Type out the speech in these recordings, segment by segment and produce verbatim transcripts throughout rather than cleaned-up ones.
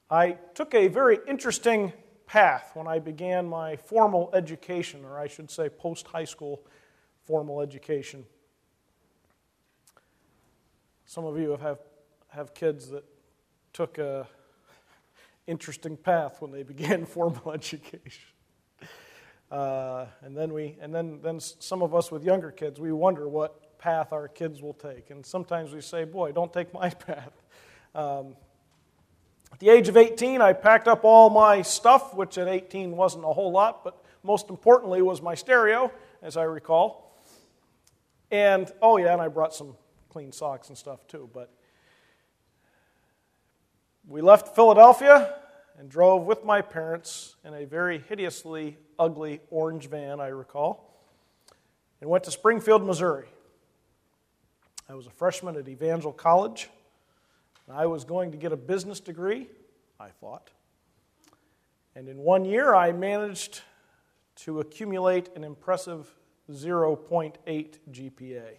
I took a very interesting path when I began my formal education, or I should say post-high school formal education. Some of you have, have, have kids that took a interesting path when they began formal education. Uh, and then we, and then, then some of us with younger kids, we wonder what path our kids will take. And sometimes we say, boy, don't take my path. Um, at the age of eighteen, I packed up all my stuff, which at eighteen wasn't a whole lot, but most importantly was my stereo, as I recall. And, oh yeah, and I brought some clean socks and stuff too. But we left Philadelphia and drove with my parents in a very hideously ugly orange van, I recall, and went to Springfield, Missouri. I was a freshman at Evangel College, and I was going to get a business degree, I thought. And in one year, I managed to accumulate an impressive zero point eight G P A.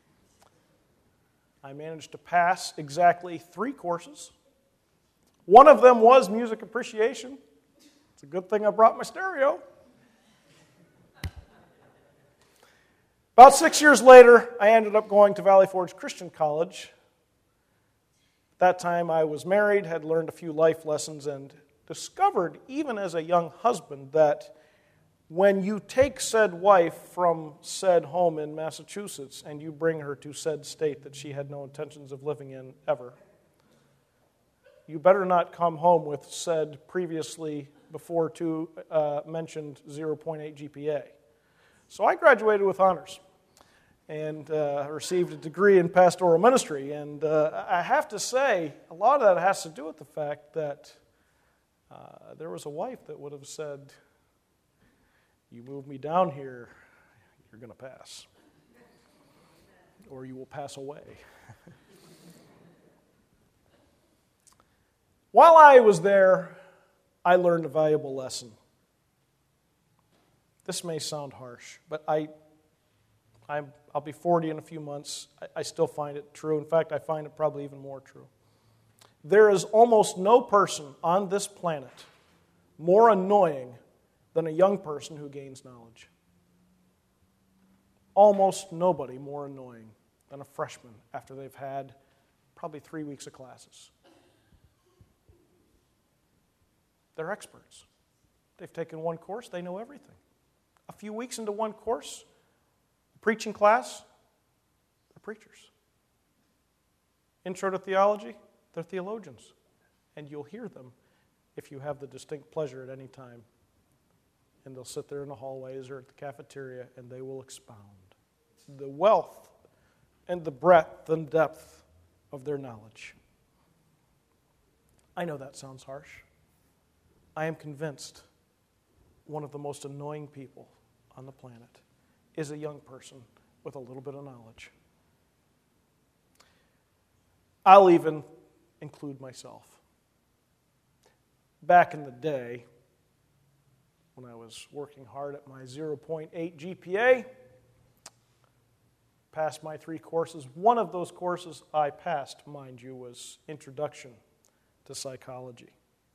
I managed to pass exactly three courses. One of them was music appreciation. It's a good thing I brought my stereo. About six years later, I ended up going to Valley Forge Christian College. At that time, I was married, had learned a few life lessons, and discovered, even as a young husband, that when you take said wife from said home in Massachusetts and you bring her to said state that she had no intentions of living in ever, you better not come home with said previously before to uh, mentioned zero point eight G P A. So I graduated with honors and uh, received a degree in pastoral ministry. And uh, I have to say, a lot of that has to do with the fact that uh, there was a wife that would have said, you move me down here, you're going to pass. Or you will pass away. While I was there, I learned a valuable lesson. This may sound harsh, but I, I'm, I'll be forty in a few months. I, I still find it true. In fact, I find it probably even more true. There is almost no person on this planet more annoying than a young person who gains knowledge. Almost nobody more annoying than a freshman after they've had probably three weeks of classes. They're experts. They've taken one course, they know everything. A few weeks into one course, preaching class, they're preachers. Intro to theology, they're theologians. And you'll hear them if you have the distinct pleasure at any time. And they'll sit there in the hallways or at the cafeteria and they will expound the wealth and the breadth and depth of their knowledge. I know that sounds harsh. I am convinced one of the most annoying people on the planet is a young person with a little bit of knowledge. I'll even include myself. Back in the day, when I was working hard at my zero point eight G P A, passed my three courses. One of those courses I passed, mind you, was Introduction to Psychology.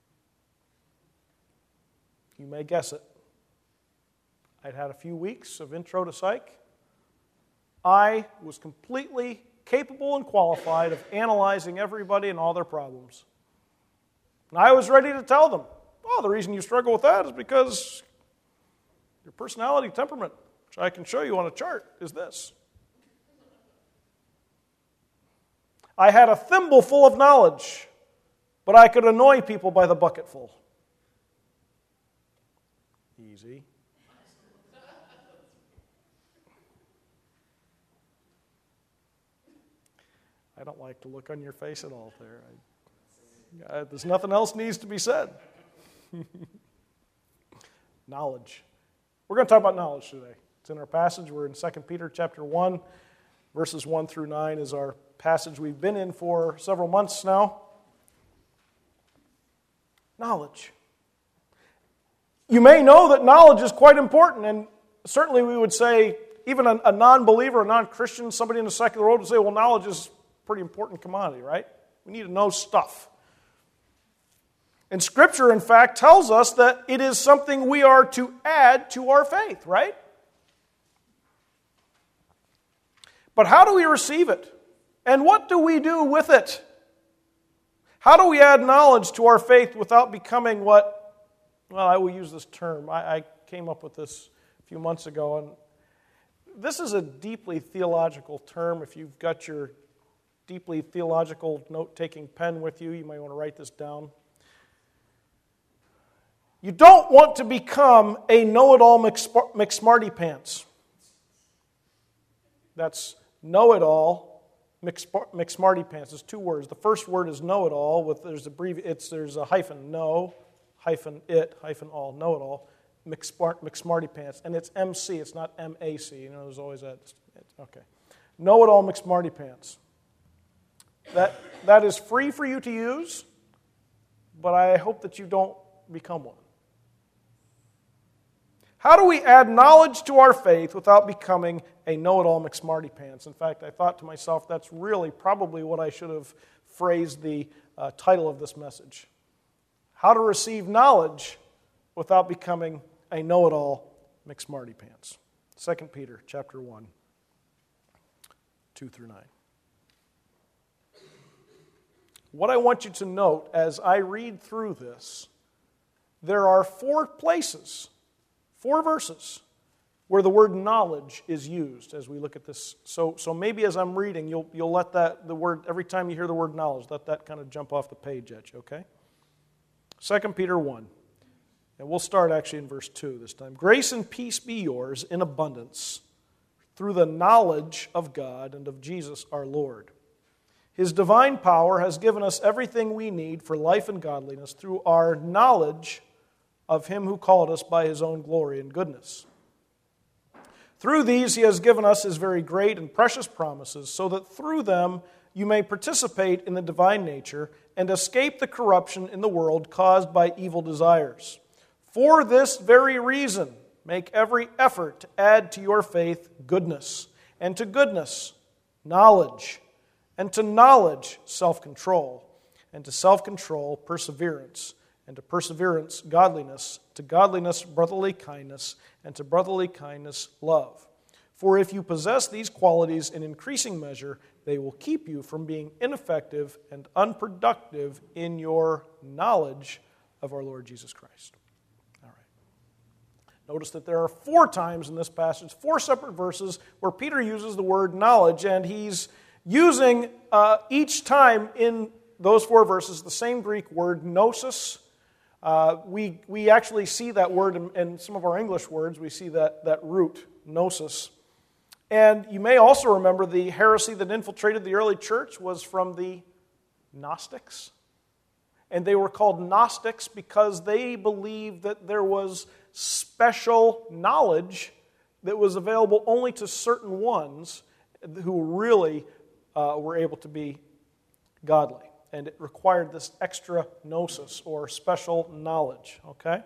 You may guess it. I'd had a few weeks of Intro to Psych. I was completely capable and qualified of analyzing everybody and all their problems. And I was ready to tell them, well, the reason you struggle with that is because your personality temperament, which I can show you on a chart, is this. I had a thimble full of knowledge, but I could annoy people by the bucketful. Easy. I don't like the look on your face at all there. I, I, there's nothing else needs to be said. Knowledge. We're going to talk about knowledge today. It's in our passage. We're in Second Peter chapter one, verses one through nine is our passage we've been in for several months now. Knowledge. You may know that knowledge is quite important, and certainly we would say, even a, a non-believer, a non-Christian, somebody in the secular world would say, well, knowledge is a pretty important commodity, right? We need to know stuff. And Scripture, in fact, tells us that it is something we are to add to our faith, right? But how do we receive it? And what do we do with it? How do we add knowledge to our faith without becoming what, well, I will use this term. I, I came up with this a few months ago, and this is a deeply theological term. If you've got your deeply theological note-taking pen with you, you might want to write this down. You don't want to become a know-it-all McSmarty-pants. That's know-it-all McSmarty-pants. It's two words. The first word is know-it-all. With there's a brief. It's there's a hyphen know hyphen it hyphen all know-it-all McSmarty-pants, and it's M C. It's not M A C. You know, there's always that. Okay, know-it-all McSmarty-pants. That that is free for you to use, but I hope that you don't become one. How do we add knowledge to our faith without becoming a know-it-all McSmarty-pants? In fact, I thought to myself, that's really probably what I should have phrased the uh, title of this message. How to receive knowledge without becoming a know-it-all McSmarty-pants. Second Peter chapter one, two through nine. What I want you to note as I read through this, there are four places Four verses where the word knowledge is used as we look at this. So, so maybe as I'm reading, you'll you'll let that the word every time you hear the word knowledge, let that kind of jump off the page at you, okay? Second Peter one. And we'll start actually in verse two this time. Grace and peace be yours in abundance through the knowledge of God and of Jesus our Lord. His divine power has given us everything we need for life and godliness through our knowledge of Him who called us by His own glory and goodness. Through these He has given us His very great and precious promises, so that through them you may participate in the divine nature and escape the corruption in the world caused by evil desires. For this very reason, make every effort to add to your faith goodness, and to goodness, knowledge, and to knowledge, self-control, and to self-control, perseverance, and to perseverance, godliness, to godliness, brotherly kindness, and to brotherly kindness, love. For if you possess these qualities in increasing measure, they will keep you from being ineffective and unproductive in your knowledge of our Lord Jesus Christ. All right. Notice that there are four times in this passage, four separate verses, where Peter uses the word knowledge, and he's using uh, each time in those four verses the same Greek word, gnosis. Uh, we we actually see that word in, in some of our English words. We see that, that root, gnosis. And you may also remember the heresy that infiltrated the early church was from the Gnostics. And they were called Gnostics because they believed that there was special knowledge that was available only to certain ones who really uh, were able to be godly. And it required this extra gnosis, or special knowledge, okay?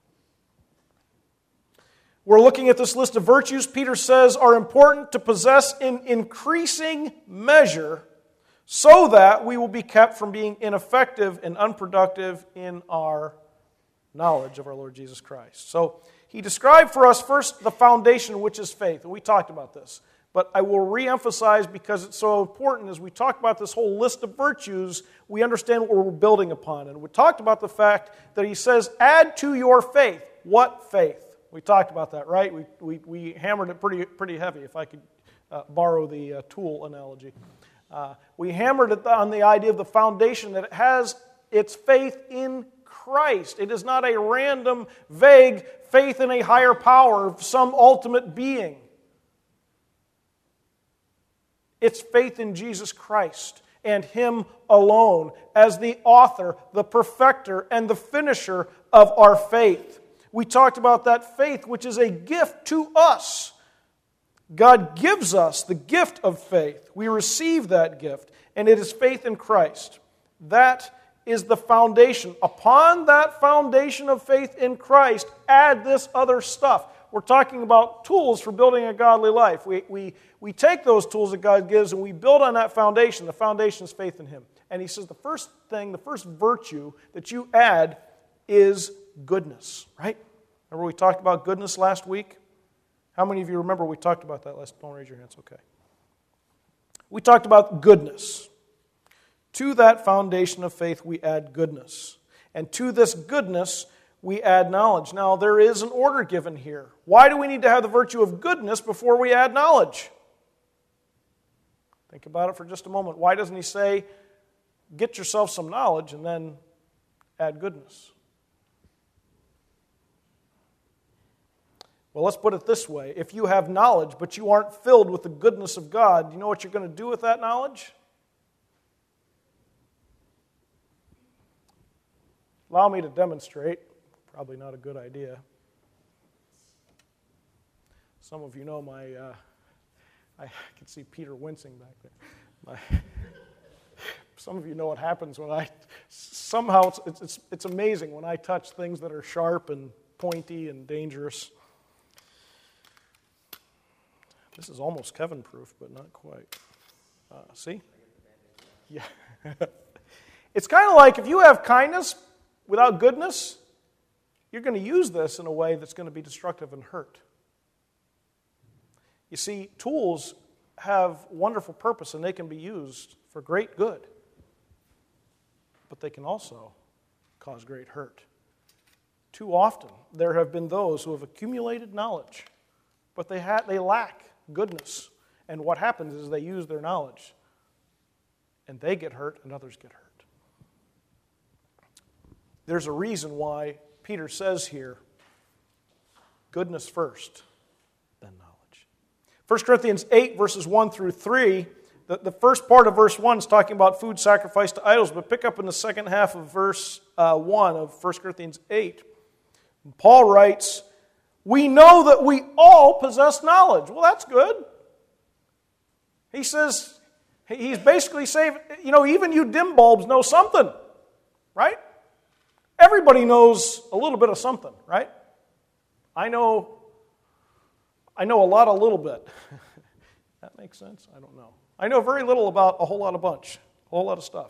We're looking at this list of virtues Peter says are important to possess in increasing measure so that we will be kept from being ineffective and unproductive in our knowledge of our Lord Jesus Christ. So he described for us first the foundation, which is faith, and we talked about this. But I will re-emphasize, because it's so important, as we talk about this whole list of virtues, we understand what we're building upon. And we talked about the fact that he says, add to your faith. What faith? We talked about that, right? We we, we hammered it pretty pretty heavy, if I could uh, borrow the uh, tool analogy. Uh, we hammered it on the idea of the foundation, that it has its faith in Christ. It is not a random, vague faith in a higher power of some ultimate being. It's faith in Jesus Christ and Him alone as the author, the perfecter, and the finisher of our faith. We talked about that faith, which is a gift to us. God gives us the gift of faith. We receive that gift, and it is faith in Christ. That is the foundation. Upon that foundation of faith in Christ, add this other stuff. we're talking about tools for building a godly life. We, we, we take those tools that God gives and we build on that foundation. The foundation is faith in Him. And he says the first thing, the first virtue that you add is goodness, right? Remember we talked about goodness last week? How many of you remember we talked about that last? Don't raise your hands, okay. We talked about goodness. To that foundation of faith, we add goodness. And to this goodness, we add knowledge. Now, there is an order given here. Why do we need to have the virtue of goodness before we add knowledge? Think about it for just a moment. Why doesn't he say, get yourself some knowledge and then add goodness? Well, let's put it this way. If you have knowledge, but you aren't filled with the goodness of God, you know what you're going to do with that knowledge? Allow me to demonstrate. Probably not a good idea. Some of you know my, uh, I can see Peter wincing back there. My, some of you know what happens when I, somehow it's, it's, it's amazing when I touch things that are sharp and pointy and dangerous. This is almost Kevin-proof, but not quite. Uh, see? Yeah. It's kind of like if you have kindness without goodness, you're going to use this in a way that's going to be destructive and hurt. You see, tools have wonderful purpose and they can be used for great good, but they can also cause great hurt. Too often, there have been those who have accumulated knowledge, but they ha- they lack goodness. And what happens is they use their knowledge, and they get hurt and others get hurt. There's a reason why Peter says here, goodness first, then knowledge. First Corinthians eight, verses one through three, the, the first part of verse one is talking about food sacrificed to idols, but pick up in the second half of verse uh, one of First Corinthians eight. And Paul writes, we know that we all possess knowledge. Well, that's good. He says, he's basically saying, you know, even you dim bulbs know something, right? Everybody knows a little bit of something, right? I know, I know a lot, a little bit. That makes sense? I don't know. I know very little about a whole lot of bunch, a whole lot of stuff.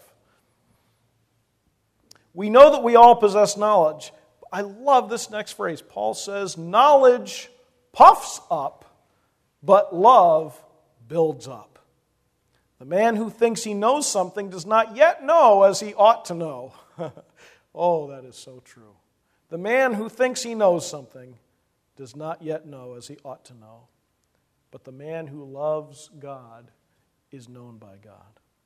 We know that we all possess knowledge. I love this next phrase. Paul says, knowledge puffs up, but love builds up. The man who thinks he knows something does not yet know as he ought to know. Oh, that is so true. The man who thinks he knows something does not yet know as he ought to know. But the man who loves God is known by God.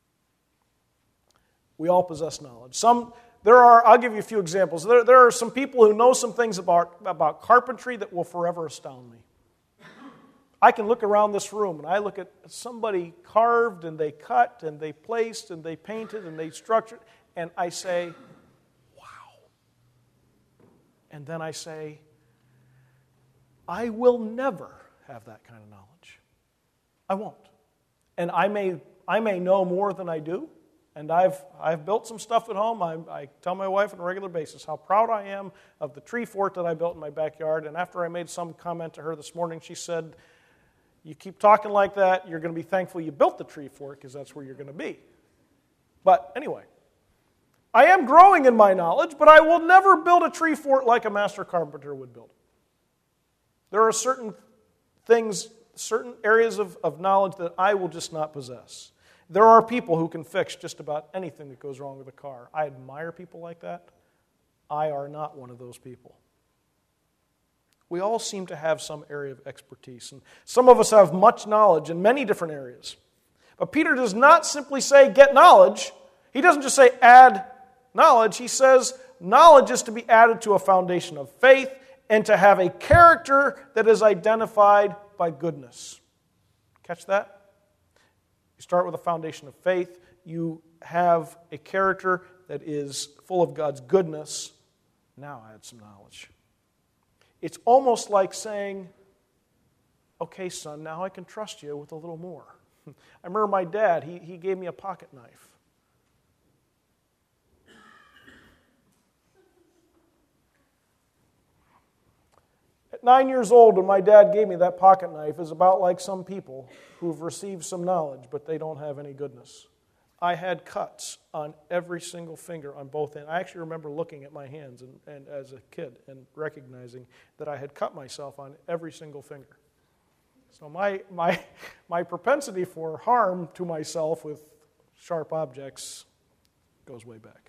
We all possess knowledge. Some, there are, I'll give you a few examples. There, there are some people who know some things about, about carpentry that will forever astound me. I can look around this room and I look at somebody carved and they cut and they placed and they painted and they structured, and I say, wow. And then I say, I will never have that kind of knowledge. I won't. And I may I may know more than I do, and I've I've built some stuff at home. I, I tell my wife on a regular basis how proud I am of the tree fort that I built in my backyard. And after I made some comment to her this morning, she said, you keep talking like that, you're going to be thankful you built the tree fort because that's where you're going to be. But anyway, I am growing in my knowledge, but I will never build a tree fort like a master carpenter would build it. There are certain things, certain areas of, of knowledge that I will just not possess. There are people who can fix just about anything that goes wrong with a car. I admire people like that. I are not one of those people. We all seem to have some area of expertise, and some of us have much knowledge in many different areas. But Peter does not simply say, get knowledge. He doesn't just say, add knowledge. He says, knowledge is to be added to a foundation of faith and to have a character that is identified by goodness. Catch that? You start with a foundation of faith. You have a character that is full of God's goodness. Now add some knowledge. It's almost like saying, okay, son, now I can trust you with a little more. I remember my dad, he, he gave me a pocket knife. At nine years old, when my dad gave me that pocket knife, is about like some people who've received some knowledge, but they don't have any goodness. I had cuts on every single finger on both ends. I actually remember looking at my hands and, and as a kid and recognizing that I had cut myself on every single finger. So my my my propensity for harm to myself with sharp objects goes way back.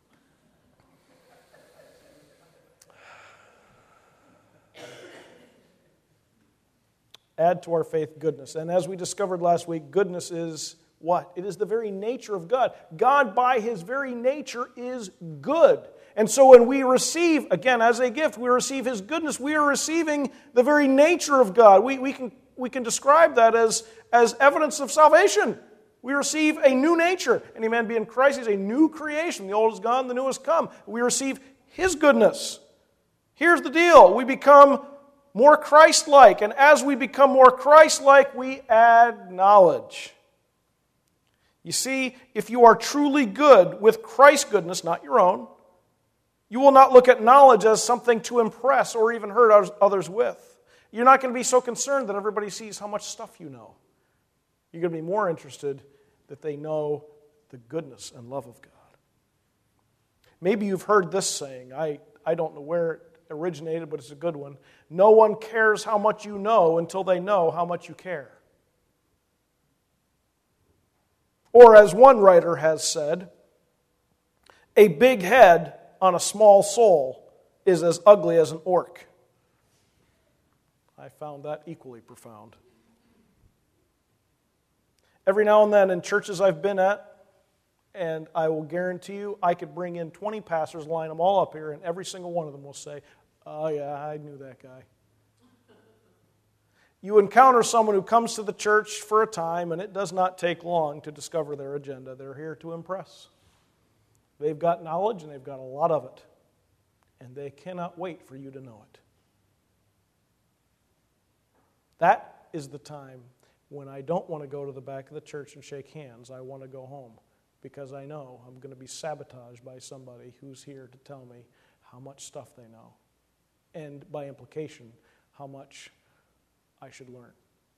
Add to our faith goodness. And as we discovered last week, goodness is what? It is the very nature of God. God, by His very nature, is good. And so when we receive, again, as a gift, we receive His goodness, we are receiving the very nature of God. We, we, can, we can describe that as, as evidence of salvation. We receive a new nature. Any man be in Christ, he's a new creation. The old is gone, the new has come. We receive His goodness. Here's the deal. We become more Christ-like. And as we become more Christ-like, we add knowledge. You see, if you are truly good with Christ's goodness, not your own, you will not look at knowledge as something to impress or even hurt others with. You're not going to be so concerned that everybody sees how much stuff you know. You're going to be more interested that they know the goodness and love of God. Maybe you've heard this saying. I, I don't know where it originated, but it's a good one. No one cares how much you know until they know how much you care. Or as one writer has said, a big head on a small soul is as ugly as an orc. I found that equally profound. Every now and then in churches I've been at, and I will guarantee you, I could bring in twenty pastors, line them all up here, and every single one of them will say, oh yeah, I knew that guy. You encounter someone who comes to the church for a time, and it does not take long to discover their agenda. They're here to impress. They've got knowledge, and they've got a lot of it. And they cannot wait for you to know it. That is the time when I don't want to go to the back of the church and shake hands. I want to go home because I know I'm going to be sabotaged by somebody who's here to tell me how much stuff they know. And by implication, how much I should learn.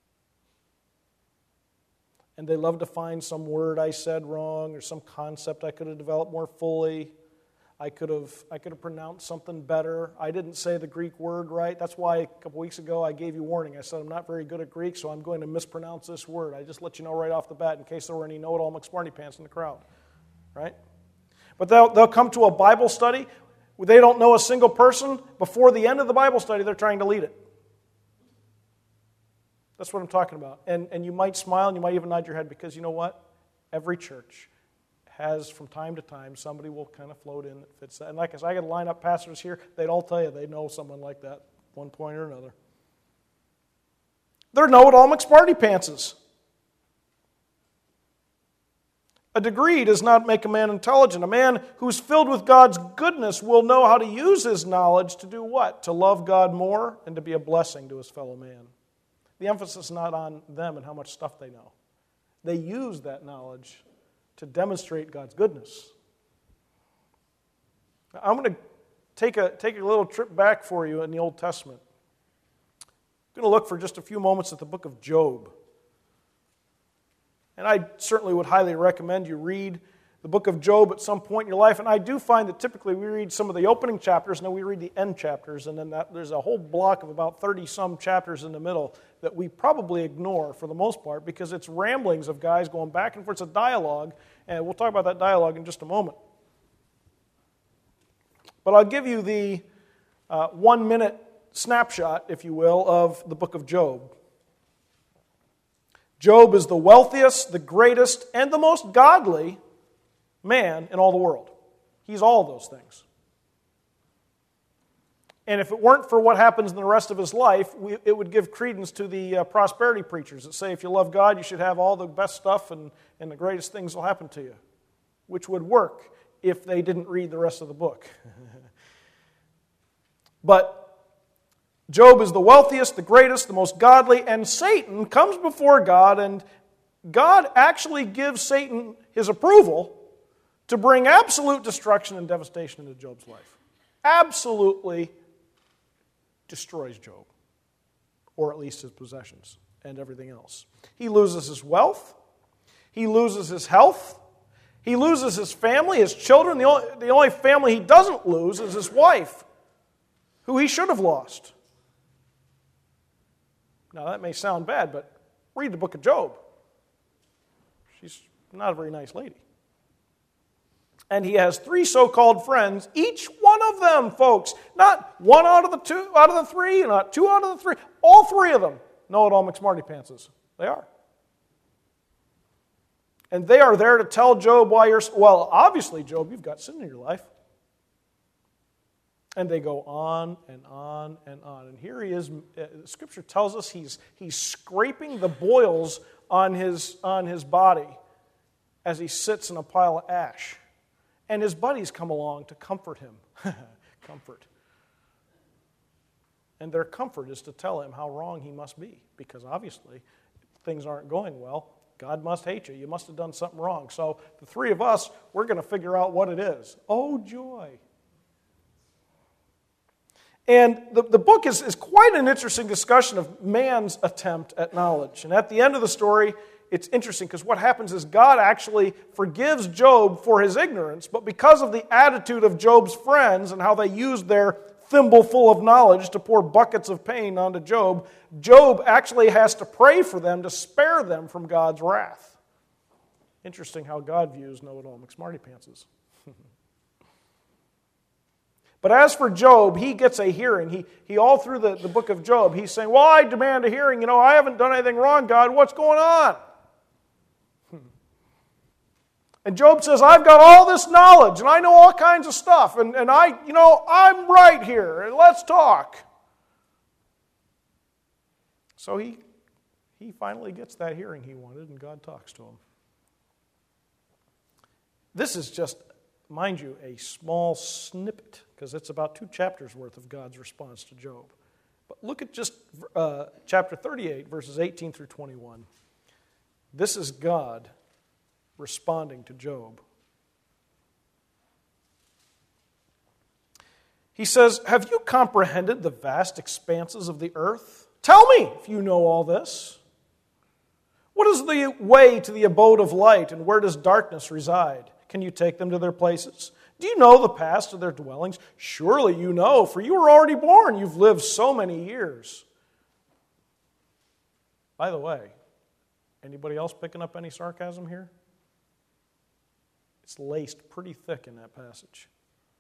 And they love to find some word I said wrong or some concept I could have developed more fully. I could have I could have pronounced something better. I didn't say the Greek word right. That's why a couple weeks ago I gave you warning. I said I'm not very good at Greek, so I'm going to mispronounce this word. I just let you know right off the bat in case there were any know-it-all McSmarty pants in the crowd. Right? But they'll, they'll come to a Bible study where they don't know a single person. Before the end of the Bible study, they're trying to lead it. That's what I'm talking about. And, and you might smile and you might even nod your head because you know what? Every church has, from time to time, somebody will kind of float in that fits that. And like I said, I got to line up pastors here. They'd all tell you they know someone like that at one point or another. They're know-it-all McSmarty pantses. A degree does not make a man intelligent. A man who's filled with God's goodness will know how to use his knowledge to do what? To love God more and to be a blessing to his fellow man. The emphasis is not on them and how much stuff they know. They use that knowledge to demonstrate God's goodness. I'm going to take a, take a little trip back for you in the Old Testament. I'm going to look for just a few moments at the book of Job. And I certainly would highly recommend you read the book of Job at some point in your life. And I do find that typically we read some of the opening chapters, and then we read the end chapters, and then that, there's a whole block of about thirty-some chapters in the middle that we probably ignore for the most part because it's ramblings of guys going back and forth. It's a dialogue, and we'll talk about that dialogue in just a moment. But I'll give you the uh, one-minute snapshot, if you will, of the book of Job. Job is the wealthiest, the greatest, and the most godly man in all the world. He's all of those things. And if it weren't for what happens in the rest of his life, we, it would give credence to the uh, prosperity preachers that say if you love God, you should have all the best stuff and, and the greatest things will happen to you, which would work if they didn't read the rest of the book. But Job is the wealthiest, the greatest, the most godly, and Satan comes before God, and God actually gives Satan his approval to bring absolute destruction and devastation into Job's life. Absolutely destroys Job, or at least his possessions and everything else. He loses his wealth. He loses his health. He loses his family, his children. The only, the only family he doesn't lose is his wife, who he should have lost. Now, that may sound bad, but read the book of Job. She's not a very nice lady. And he has three so-called friends, each one of them, folks, not one out of the two, out of the three, not two out of the three, all three of them know-it-all McSmarty-Pantses. They are. And they are there to tell Job why you're, well, obviously, Job, you've got sin in your life. And they go on and on and on. And here he is, Scripture tells us he's, he's scraping the boils on his, on his body as he sits in a pile of ash. And his buddies come along to comfort him. Comfort. And their comfort is to tell him how wrong he must be. Because obviously, things aren't going well. God must hate you. You must have done something wrong. So the three of us, we're going to figure out what it is. Oh, joy. And the, the book is, is quite an interesting discussion of man's attempt at knowledge. And at the end of the story, it's interesting because what happens is God actually forgives Job for his ignorance, but because of the attitude of Job's friends and how they used their thimble full of knowledge to pour buckets of pain onto Job, Job actually has to pray for them to spare them from God's wrath. Interesting how God views know-it-all McSmarty-Pantses. But as for Job, he gets a hearing. He, he all through the, the book of Job, he's saying, well, I demand a hearing. You know, I haven't done anything wrong, God. What's going on? And Job says, I've got all this knowledge, and I know all kinds of stuff, and, and I, you know, I'm right here, and let's talk. So he, he finally gets that hearing he wanted, and God talks to him. This is just, mind you, a small snippet, because it's about two chapters worth of God's response to Job. But look at just uh, chapter thirty-eight, verses eighteen through twenty-one. This is God responding to Job. He says, have you comprehended the vast expanses of the earth? Tell me if you know all this. What is the way to the abode of light, and where does darkness reside? Can you take them to their places? Do you know the past of their dwellings? Surely you know, for you were already born. You've lived so many years. By the way, anybody else picking up any sarcasm here? It's laced pretty thick in that passage.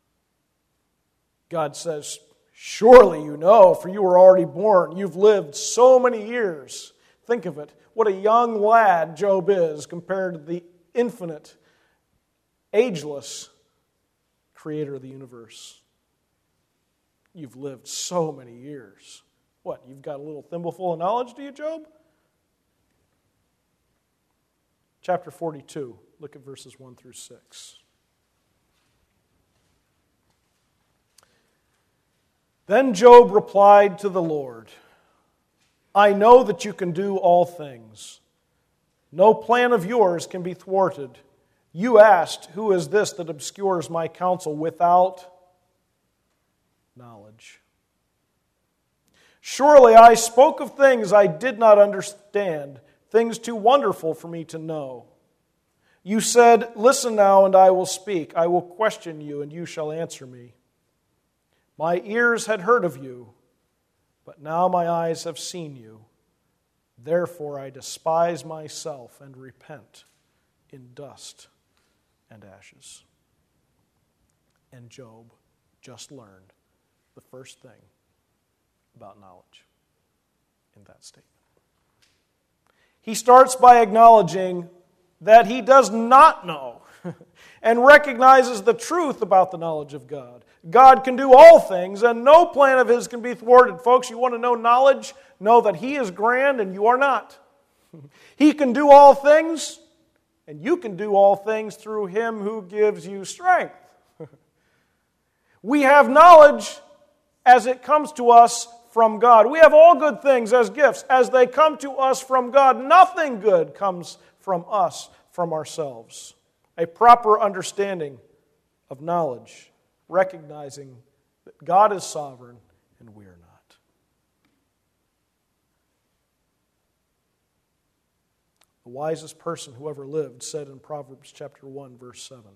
God says, surely you know, for you were already born. You've lived so many years. Think of it. What a young lad Job is compared to the infinite, ageless creator of the universe. You've lived so many years. What, you've got a little thimbleful of knowledge, do you, Job? Chapter forty-two. Look at verses one through six. Then Job replied to the Lord, I know that you can do all things. No plan of yours can be thwarted. You asked, who is this that obscures my counsel without knowledge? Surely I spoke of things I did not understand, things too wonderful for me to know. You said, listen now and I will speak. I will question you and you shall answer me. My ears had heard of you, but now my eyes have seen you. Therefore I despise myself and repent in dust and ashes. And Job just learned the first thing about knowledge in that statement. He starts by acknowledging that he does not know and recognizes the truth about the knowledge of God. God can do all things, and no plan of His can be thwarted. Folks, you want to know knowledge? Know that He is grand and you are not. He can do all things, and you can do all things through Him who gives you strength. We have knowledge as it comes to us from God. We have all good things as gifts as they come to us from God. Nothing good comes from us, from ourselves. A proper understanding of knowledge, recognizing that God is sovereign and we are not. The wisest person who ever lived said in Proverbs chapter one, verse seven,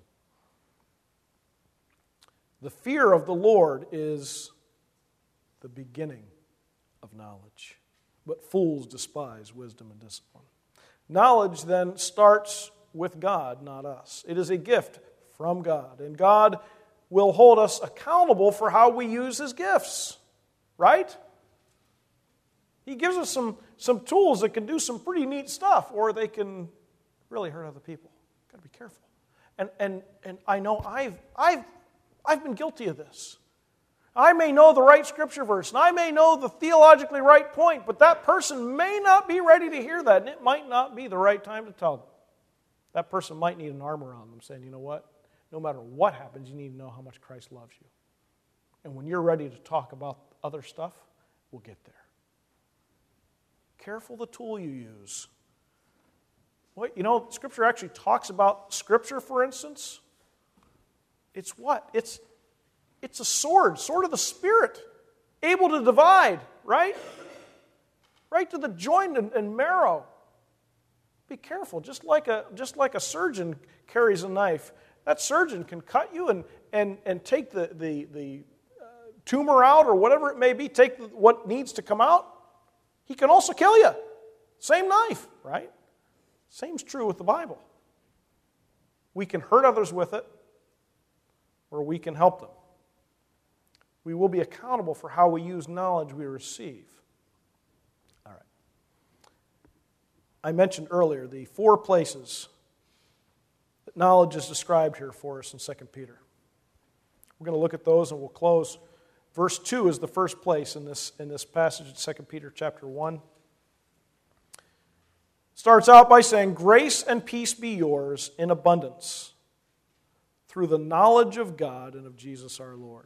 "The fear of the Lord is the beginning of knowledge, but fools despise wisdom and discipline." Knowledge then starts with God, not us. It is a gift from God, and God will hold us accountable for how we use His gifts, right? He gives us some, some tools that can do some pretty neat stuff, or they can really hurt other people. Got to be careful. And and and I know I've I've I've been guilty of this. I may know the right scripture verse, and I may know the theologically right point, but that person may not be ready to hear that, and it might not be the right time to tell them. That person might need an arm around them saying, you know what? No matter what happens, you need to know how much Christ loves you. And when you're ready to talk about other stuff, we'll get there. Careful the tool you use. What, you know, Scripture actually talks about Scripture, for instance. It's what? It's It's a sword, sword of the Spirit, able to divide, right? Right to the joint and, and marrow. Be careful, just like a just like a surgeon carries a knife. That surgeon can cut you and and, and take the, the, the uh, tumor out or whatever it may be, take the, what needs to come out. He can also kill you. Same knife, right? Same's true with the Bible. We can hurt others with it, or we can help them. We will be accountable for how we use knowledge we receive. All right. I mentioned earlier the four places that knowledge is described here for us in Second Peter. We're going to look at those and we'll close. Verse two is the first place in this, in this passage in Second Peter chapter one. Starts out by saying, "Grace and peace be yours in abundance through the knowledge of God and of Jesus our Lord."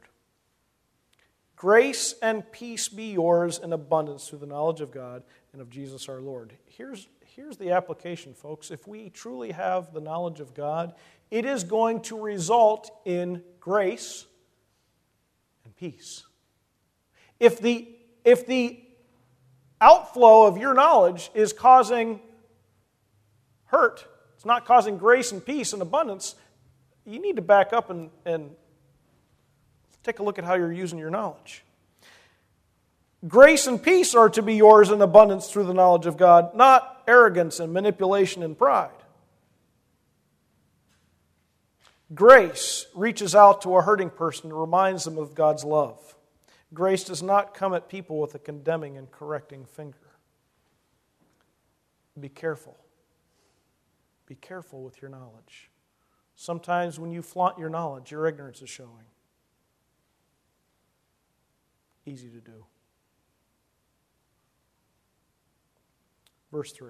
Grace and peace be yours in abundance through the knowledge of God and of Jesus our Lord. Here's, here's the application, folks. If we truly have the knowledge of God, it is going to result in grace and peace. If the, if the outflow of your knowledge is causing hurt, it's not causing grace and peace and abundance, you need to back up and, and take a look at how you're using your knowledge. Grace and peace are to be yours in abundance through the knowledge of God, not arrogance and manipulation and pride. Grace reaches out to a hurting person and reminds them of God's love. Grace does not come at people with a condemning and correcting finger. Be careful. Be careful with your knowledge. Sometimes when you flaunt your knowledge, your ignorance is showing. Easy to do. Verse three.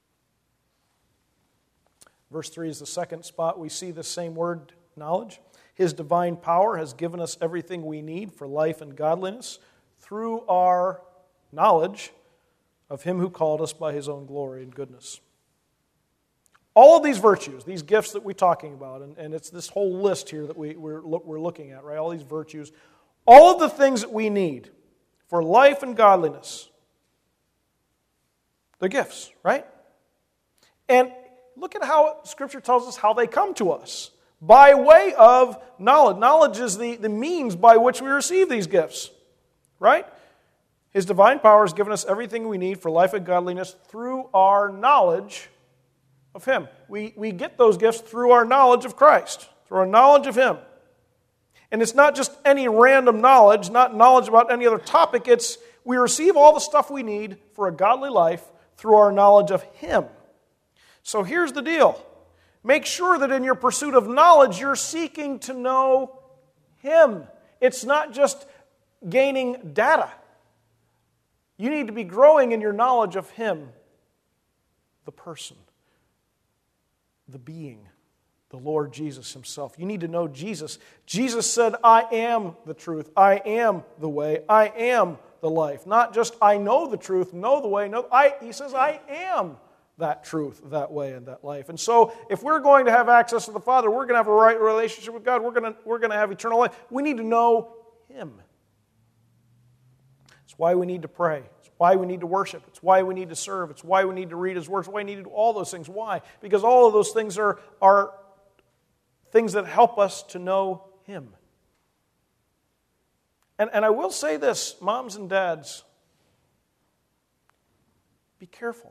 Verse three is the second spot we see this same word, knowledge. His divine power has given us everything we need for life and godliness through our knowledge of Him who called us by His own glory and goodness. All of these virtues, these gifts that we're talking about, and, and it's this whole list here that we, we're, we're looking at, right? All these virtues, all of the things that we need for life and godliness, they're gifts, right? And look at how Scripture tells us how they come to us. By way of knowledge. Knowledge is the, the means by which we receive these gifts, right? His divine power has given us everything we need for life and godliness through our knowledge of Him. We, we get those gifts through our knowledge of Christ, through our knowledge of Him. And it's not just any random knowledge, not knowledge about any other topic. It's we receive all the stuff we need for a godly life through our knowledge of Him. So here's the deal. Make sure that in your pursuit of knowledge, you're seeking to know Him. It's not just gaining data. You need to be growing in your knowledge of Him, the person, the being, the Lord Jesus Himself. You need to know Jesus. Jesus said, I am the truth. I am the way. I am the life. Not just I know the truth, know the way. No, I, He says, I am that truth, that way, and that life. And so if we're going to have access to the Father, we're going to have a right relationship with God, we're going to, we're going to have eternal life, we need to know Him. It's why we need to pray. It's why we need to worship. It's why we need to serve. It's why we need to read His Word. It's why we need to do all those things. Why? Because all of those things are, are things that help us to know Him. And, and I will say this, moms and dads, be careful.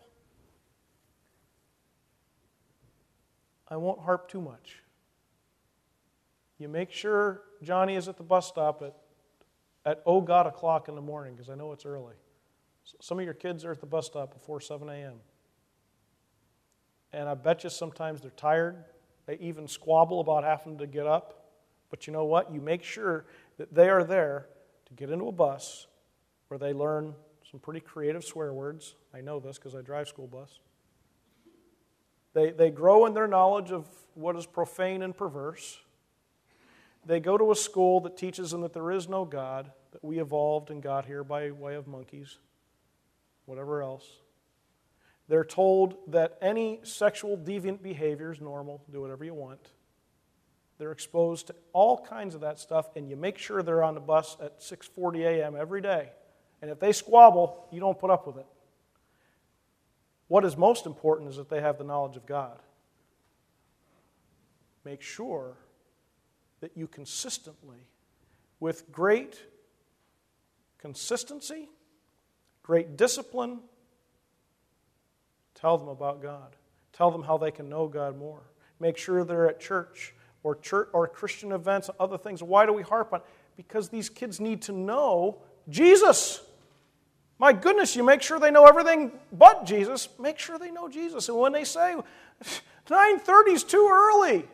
I won't harp too much. You make sure Johnny is at the bus stop at, at oh God o'clock in the morning, because I know it's early. Some of your kids are at the bus stop before seven a.m. And I bet you sometimes they're tired. They even squabble about having to get up. But you know what? You make sure that they are there to get into a bus where they learn some pretty creative swear words. I know this because I drive school bus. They, they grow in their knowledge of what is profane and perverse. They go to a school that teaches them that there is no God, that we evolved and got here by way of monkeys, whatever else. They're told that any sexual deviant behavior is normal, do whatever you want. They're exposed to all kinds of that stuff, and you make sure they're on the bus at six forty a.m. every day. And if they squabble, you don't put up with it. What is most important is that they have the knowledge of God. Make sure that you consistently, with great consistency, great discipline, tell them about God. Tell them how they can know God more. Make sure they're at church or church or Christian events, other things. Why do we harp on? Because these kids need to know Jesus. My goodness, you make sure they know everything but Jesus. Make sure they know Jesus. And when they say, nine thirty is too early.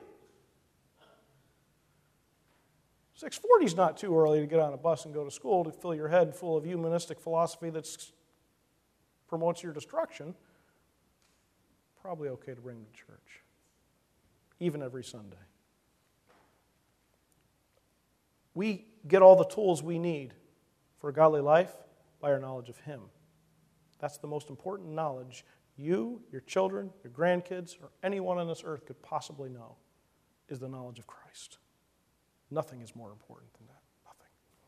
six forty is not too early to get on a bus and go to school to fill your head full of humanistic philosophy that promotes your destruction. Probably okay to bring to church, even every Sunday. We get all the tools we need for a godly life by our knowledge of Him. That's the most important knowledge you, your children, your grandkids, or anyone on this earth could possibly know, is the knowledge of Christ. Nothing is more important than that. Nothing.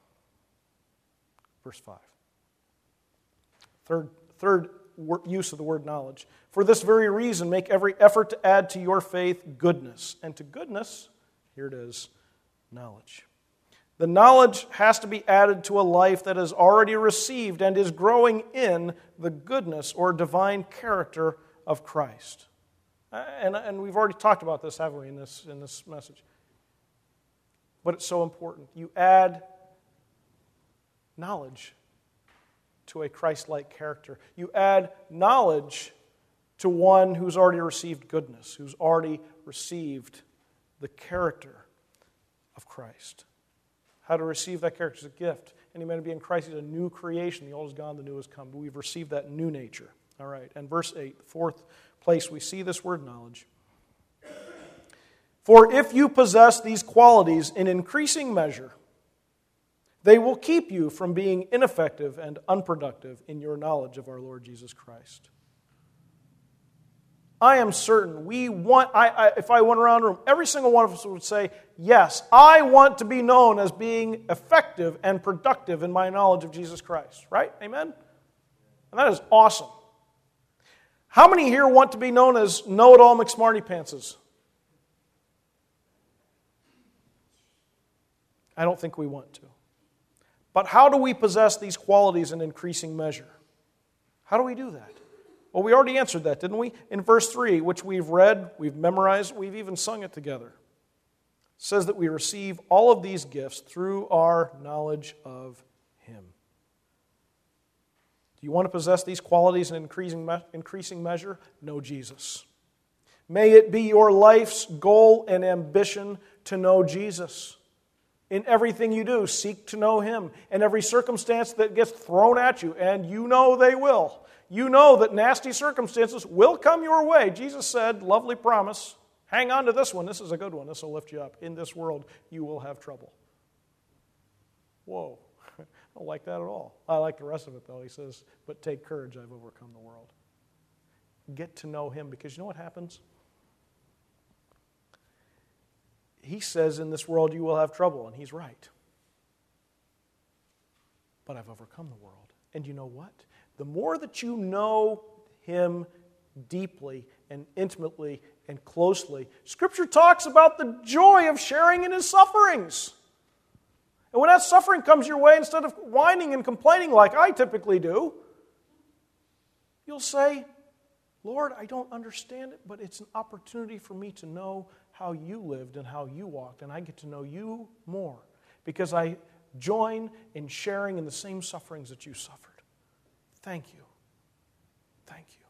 Verse five. Third, third use of the word knowledge. For this very reason, make every effort to add to your faith goodness. And to goodness, here it is, knowledge. The knowledge has to be added to a life that has already received and is growing in the goodness or divine character of Christ. And, and we've already talked about this, haven't we, in this, in this message. But it's so important. You add knowledge to a Christ-like character. You add knowledge to one who's already received goodness, who's already received the character of Christ. How to receive that character is a gift. Any man to be in Christ is a new creation. The old is gone, the new has come. But we've received that new nature. All right, and verse eight, the fourth place we see this word knowledge. For if you possess these qualities in increasing measure, they will keep you from being ineffective and unproductive in your knowledge of our Lord Jesus Christ. I am certain we want, I, I, if I went around the room, every single one of us would say, yes, I want to be known as being effective and productive in my knowledge of Jesus Christ. Right? Amen? And that is awesome. How many here want to be known as know-it-all McSmarty-Pantses? I don't think we want to. But how do we possess these qualities in increasing measure? How do we do that? Well, we already answered that, didn't we? In verse three, which we've read, we've memorized, we've even sung it together. It says that we receive all of these gifts through our knowledge of Him. Do you want to possess these qualities in increasing, me- increasing measure? Know Jesus. May it be your life's goal and ambition to know Jesus. In everything you do, seek to know Him. In every circumstance that gets thrown at you, and you know they will. You know that nasty circumstances will come your way. Jesus said, lovely promise, hang on to this one. This is a good one. This will lift you up. In this world, you will have trouble. Whoa. I don't like that at all. I like the rest of it, though. He says, but take courage, I've overcome the world. Get to know Him, because you know what happens? He says in this world you will have trouble, and He's right. but I've overcome the world. And you know what? The more that you know Him deeply and intimately and closely, Scripture talks about the joy of sharing in His sufferings. And when that suffering comes your way, instead of whining and complaining like I typically do, you'll say, Lord, I don't understand it, but it's an opportunity for me to know how you lived and how you walked, and I get to know you more because I join in sharing in the same sufferings that you suffered. Thank you. Thank you.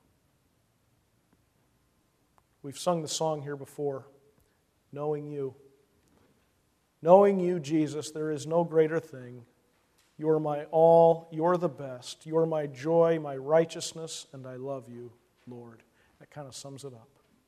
We've sung the song here before, Knowing You. Knowing you, Jesus, there is no greater thing. You're my all, you're the best. You're my joy, my righteousness, and I love you, Lord. That kind of sums it up.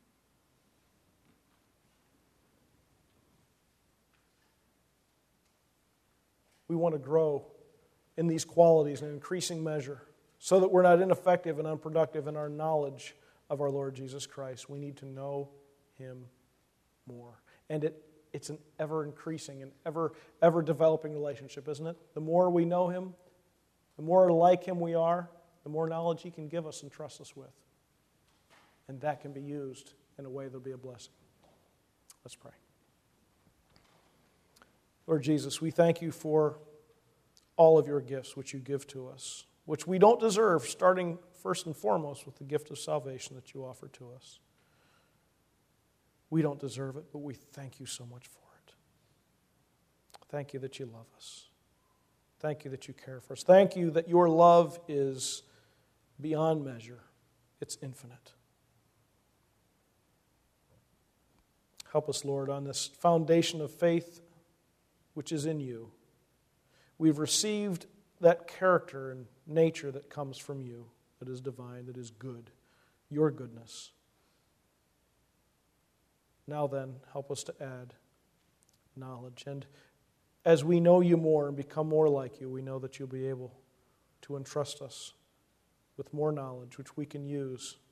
We want to grow in these qualities in increasing measure so that we're not ineffective and unproductive in our knowledge of our Lord Jesus Christ. We need to know Him more. And it, it's an ever-increasing and ever, ever-developing relationship, isn't it? The more we know Him, the more like Him we are, the more knowledge He can give us and trust us with. And that can be used in a way that will be a blessing. Let's pray. Lord Jesus, we thank you for all of your gifts which you give to us, which we don't deserve, starting first and foremost with the gift of salvation that you offer to us. We don't deserve it, but we thank you so much for it. Thank you that you love us. Thank you that you care for us. Thank you that your love is beyond measure. It's infinite. Help us, Lord, on this foundation of faith which is in you. We've received that character and nature that comes from you, that is divine, that is good, your goodness. Now then, help us to add knowledge. And as we know you more and become more like you, we know that you'll be able to entrust us with more knowledge, which we can use